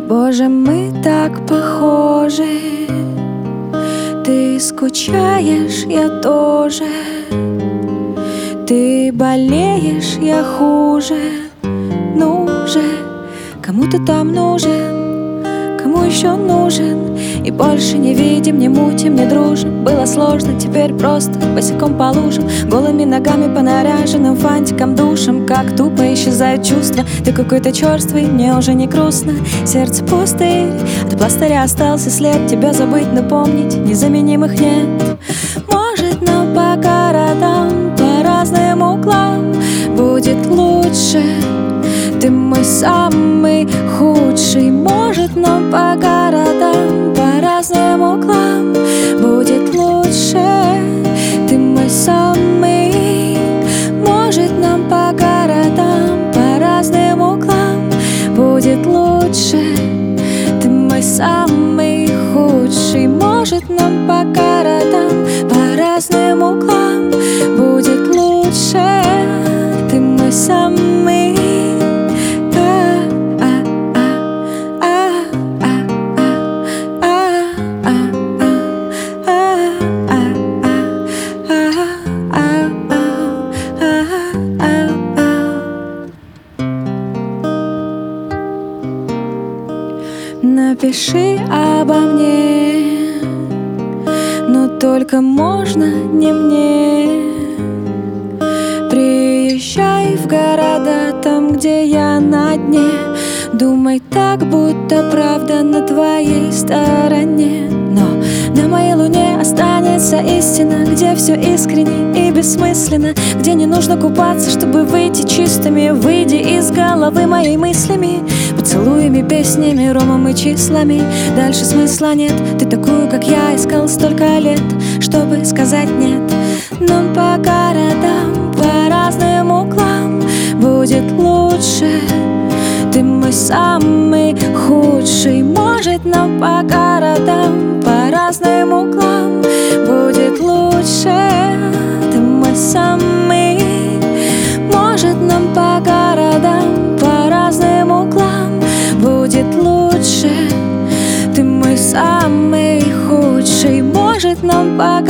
Боже, мы так похожи. Ты скучаешь, я тоже. Ты болеешь, я хуже. Ну же, кому ты там нужен? Кому еще нужен? И больше не видим, не мутим, не дружим. Было сложно, теперь просто босиком по лужам, голыми ногами по наряженным фантикам душам. Как тупо исчезают чувства. Ты какой-то черствый, мне уже не грустно. Сердце пустырь, от пластыря остался след. Тебя забыть, напомнить, незаменимых нет. Может, нам по городам, по разным углам будет лучше. Ты мой самый худший. Может, нам по городам, по разным углам будет лучше. Ты мой самый. Может, нам по городам, по разным углам будет лучше. Ты мой самый худший. Может, нам по городам, по разным углам будет лучше. Ты мой самый. Напиши обо мне, но только можно не мне. Приезжай в города, там, где я на дне. Думай так, будто правда на твоей стороне. Но на моей луне останется истина, где все искренне и бессмысленно, где не нужно купаться, чтобы выйти чистыми. Выйди из головы моей мыслями, поцелуями, песнями, ромом и числами. Дальше смысла нет. Ты такую, как я, искал столько лет, чтобы сказать нет. Нам по городам, по разным углам будет лучше. Ты мой самый худший. Может, нам по городам, по разным углам будет лучше. Ты мой самый. Может, нам по городам, по разным углам будет лучше. Ты мой самый худший. Может, нам по